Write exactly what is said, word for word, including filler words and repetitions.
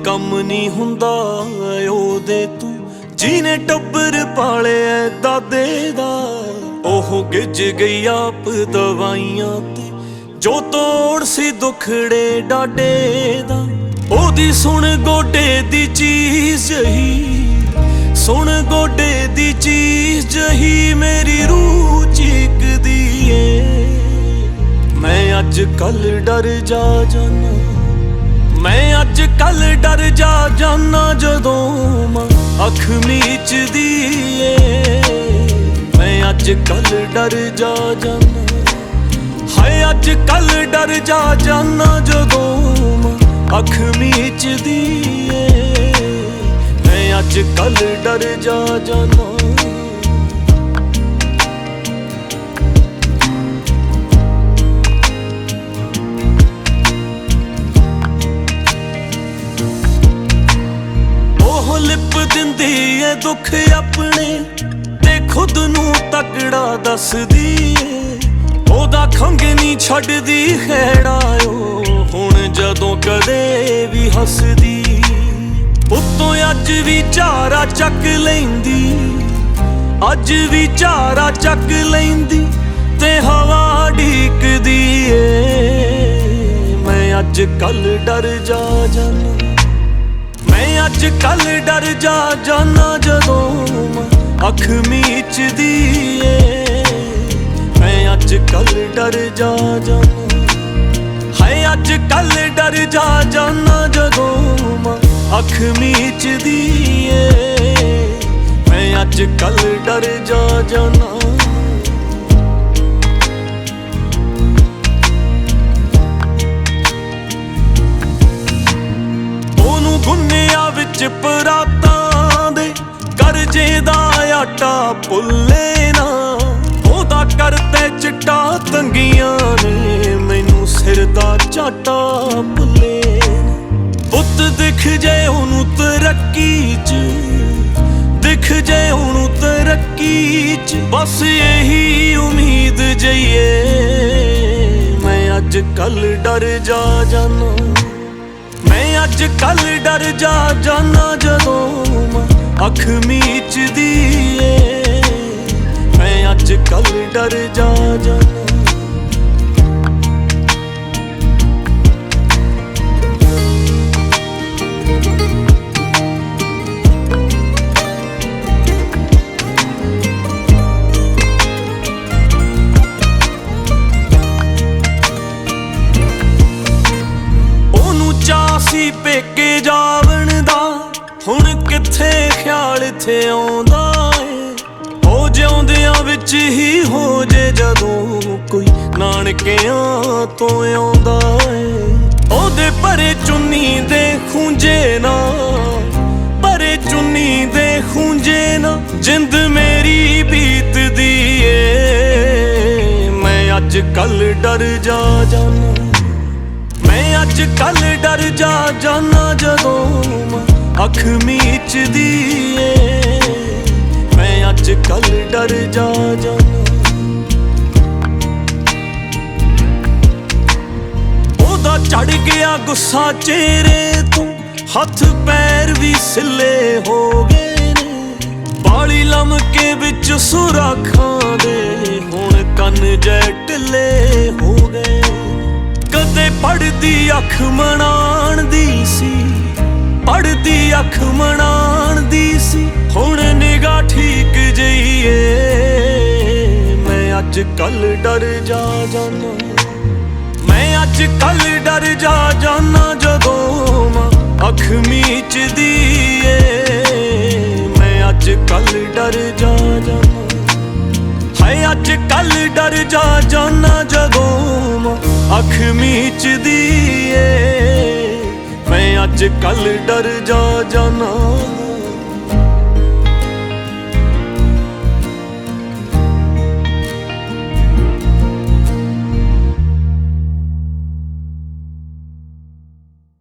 कम नहीं हुंदा ओदे तू जीने टब्बर पाले दादे दा। ओह गिज गई आप दवाइयां ते जो तोड़ सी दुखड़े डाडे दा। ओदी सुन गोडे दी चीज जही, सुन गोडे दी चीज जही मेरी रूह चीकदी ए। मैं अज कल डर जा जाना, मैं अज कल डर जा जाना जदों मां अख मीचदी ए। मैं अज कल डर जा जाना, हाय अज कल डर जा जाना जदों मां अख मीचदी ए। मैं अज कल डर जा जाना। लिप दिंदी है दुख अपने ते खुद नू तकड़ा दसदी है। ओदा खंग नहीं छड्डदी खैड़ा ओ हुण जदों कदे भी हसदी। उत्तों अज भी चारा चक लैंदी, अज भी चारा चक लैंदी ते हवा ढीकदी ए। मैं अज कल डर जा जाना, मैं अज कल डर जा जाना जदों मां अख मीचदी ए। मैं अज कल डर जा जाना, हाय अज कल डर जा जाना जदों मां अख मीचदी ए। मैं अज कल डर जा जाना। गुन्निया विच परातां दे करजे दा आटा भुल्ले ना। ओदा करते चिट्टा तंगियां ने मैनू सिर दा झाटा भुल्ले। पुत दिख जे ओनू तरक्की च, दिख जे ओनू तरक्की च बस यही उम्मीद जइए। मैं अज कल डर जा जाना, मैं अज कल डर जा जाना जदों मां अख मीचदी ए। मैं अज कल डर जा जाना। सी पेके जावण दा हुण किथे ख्याल इत्थे आउंदा ए। हो जिउंदियां विच ही हो जे जदों कोई नानकियां तो आउंदा ए। ओदे भरे चुन्नी दे खूंजे ना, भरे चुन्नी दे खूंजे ना जिंद मेरी बीतदी ए। मैं अज कल डर जा जाना, मैं अज कल डर जा जाना जदों मां अख मीचदी ए। मैं अज कल डर जा जाना। ओदा चढ़ गया गुस्सा चेहरे तो हथ पैर भी सिले हो गए ने। बाली लमके विच सुराखां दे हुण कन जै ढिले हो गए। कदे पढ़दी अख मनाण दी सी, पढ़दी अख मनाण दी सी हुण निगाह ठीक जइए। मैं अज कल डर जा जाना, मैं अज कल डर जा जाना जदों मां अख मीचदी ए। मैं अज कल डर जा जाना, हाय अज कल डर जा जाना जदों मां अख मीचदी ए। मैं अज कल डर जा जाना।